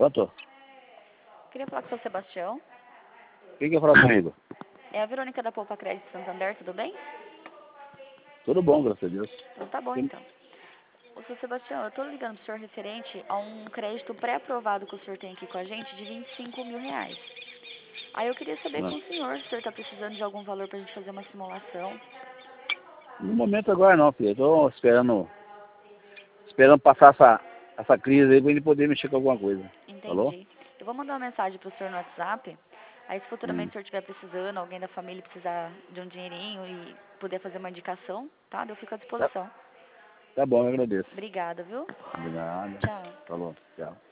Pronto? Queria falar com o seu Sebastião. Quem quer falar comigo? É a Verônica da Poupa Crédito Santander, tudo bem? Tudo bom, graças a Deus. Então tá bom, então. O seu Sebastião, eu tô ligando pro senhor referente a um crédito pré-aprovado que o senhor tem aqui com a gente de R$ 25.000. Aí eu queria saber com o senhor se o senhor tá precisando de algum valor pra gente fazer uma simulação. No momento agora não, filho. Eu tô esperando passar essa crise aí pra ele poder mexer com alguma coisa. Falou? Entendi. Eu vou mandar uma mensagem pro senhor no WhatsApp. Aí se futuramente o senhor estiver precisando, alguém da família precisar de um dinheirinho e puder fazer uma indicação, tá? Eu fico à disposição. Tá bom, eu agradeço. Obrigada, viu? Obrigado. Tchau. Falou. Tchau.